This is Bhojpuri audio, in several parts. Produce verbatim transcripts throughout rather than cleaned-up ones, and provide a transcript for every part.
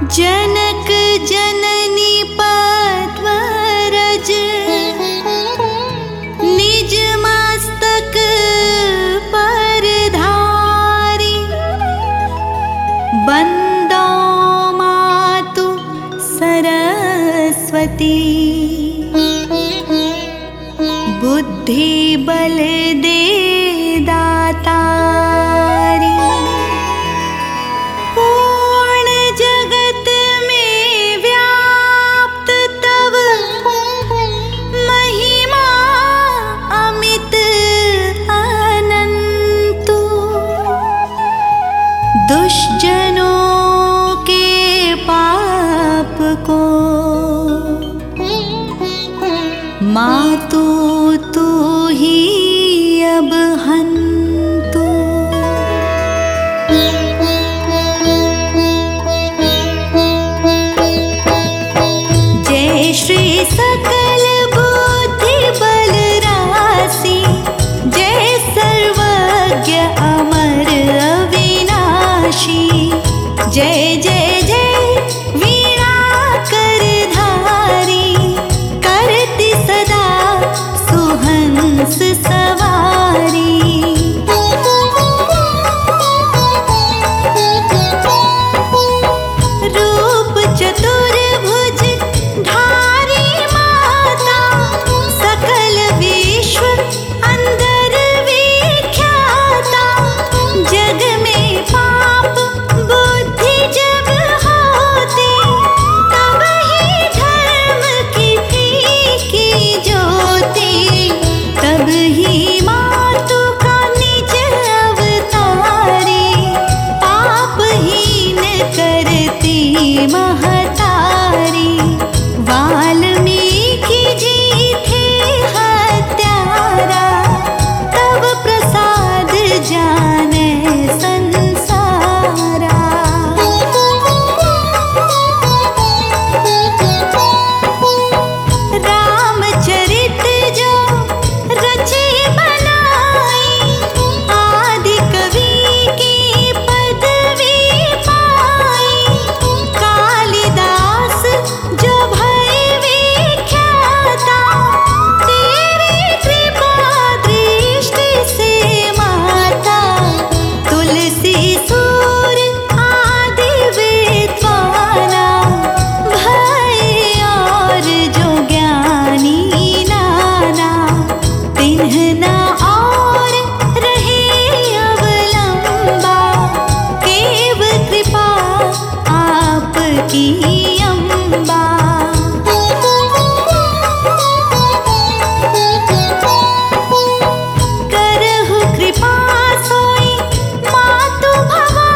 जनक जननी पद्मरज निज मस्तक पर धारी। बंदो मातु सरस्वती बुद्धि बल दे दातारी। पूर्ण जगत में व्याप्त तव महिमा अमित अनंत। दुष्जनों के पाप को मातु तू ही अब हंतु। जय श्री सकल बुद्धि बल राशि, जय सर्वज्ञ अमर अविनाशी। जय जय जय वीणा कर धारी, करती सदा सुहंस सवारी। रूप चतुर्भुज धारी माता, सकल विश्व अंदर विख्याता। जग में पाप बुद्धि जब होती, तब ही धर्म की फीकी ज्योति। तब ही मातु का निज अवतारी, पापहीन करती महतारी। वाल्मीकि जी थे हत्यारा, तब प्रसाद जाने संसारा। रामचरित जो रचे बनाई, आदि कवि की पदवी पाई। कालिदास जो भय विख्याता, तेरी कृपा दृष्टि से माता। तुलसी सूर आदि विद्वाना, भय और जो ज्ञानी नाना। तिन्ह ना और रहे अवलंबा, केव कृपा आपकी अम्बा। करहु कृपा सोई मातु भवानी,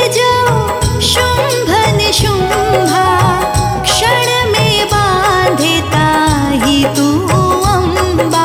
जो शुंभ निशुंभा क्षण में बांधे ताहि तू अम्बा।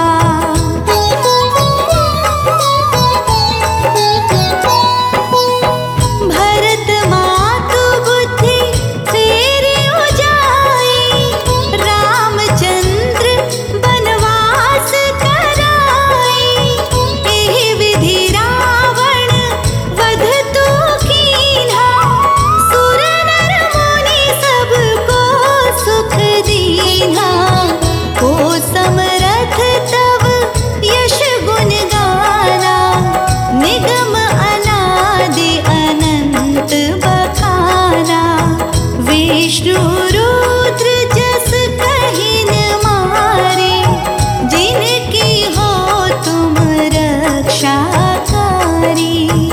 भरत मातु बुद्धि फेरि उजाई, रामचंद्र बनवास कराई। एहि विधि रावण वध तू कीन्हा, सुर नर मुनि सबको सुख दीन्हा। हो समरथ तव यश गुण गाना, निगम अनादि अनंत बखाना। विष्णु रुद्र जस कहि न मारे, जिनकी हो तुम रक्षाकारी।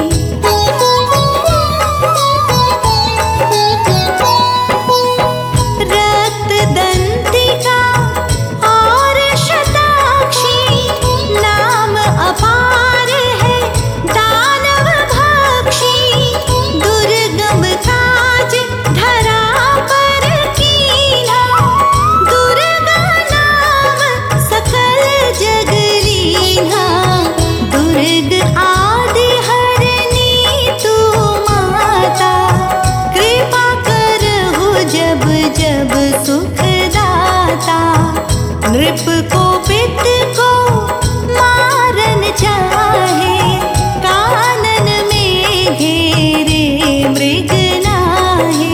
रक्त दंतिका और शताक्षी, नाम अपार है दानव भक्षी। दुर्गम काज धरा पर कीन्हा, दुर्गा नाम सकल जग लीन्हा। दुर्ग आदि हरनी तू माता, कृपा करहु जब जब सुख दाता। नृप को पित को मारन चाहे, कानन में घेरे मृग नाहे।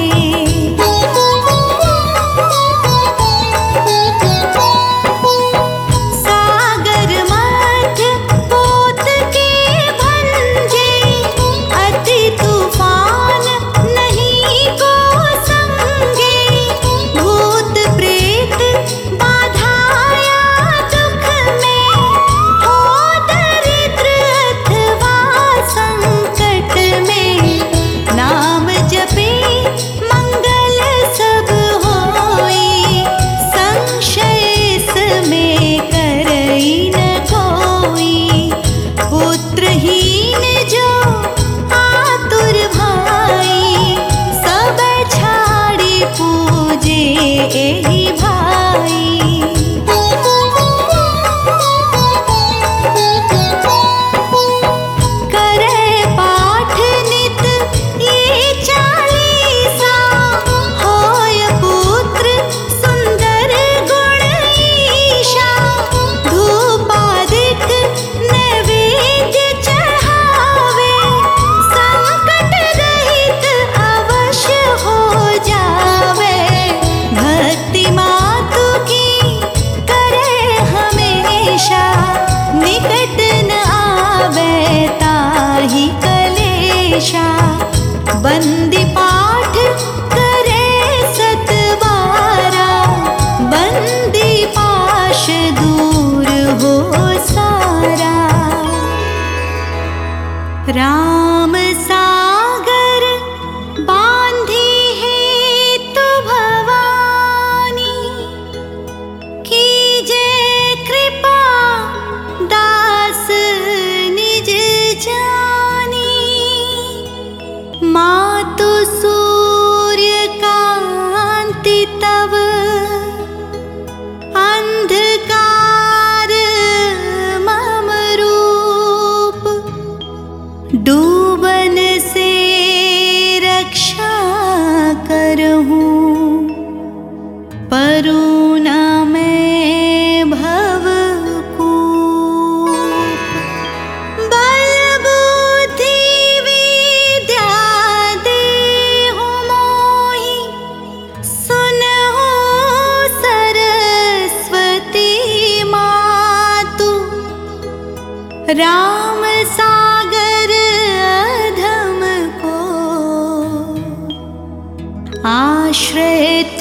सागर मध्य पोत के भंजे, अति तूफान नहीं को संगे। भूत प्रेत बाधाया दुख में, हो दरिद्र अथवा संकट में। नाम जपे मंगल सब होई, संशय इसमें करई न कोई। पुत्रहीन जो आतुर भाई, सब छाड़ी पूजे एहि भाई। करे पाठ नित ये चालीसा, होय पुत्र सुंदर गुण ईशा। धूपादिक नैवेद्य चढ़ावे, संकट रहित अवश्य हो जावे। भक्ति मातु की करे हमेशा, निकट न आवे ताहि कलेशा। बंदी पाठ करे सत बारा, बंदी पाश दूर हो सारा। राम सागर बांधी हेतु भवानी, कीजे कृपा दास निज जानी। मातु सूर्य कांति तव, अंधकार मम रूप। डूबन से रक्षा करहूँ, परुना में भव कूप। बल बुद्धि विद्या देहु मोहि, सुनहु सरस्वती मातु। राम सागर अधम को आश्रय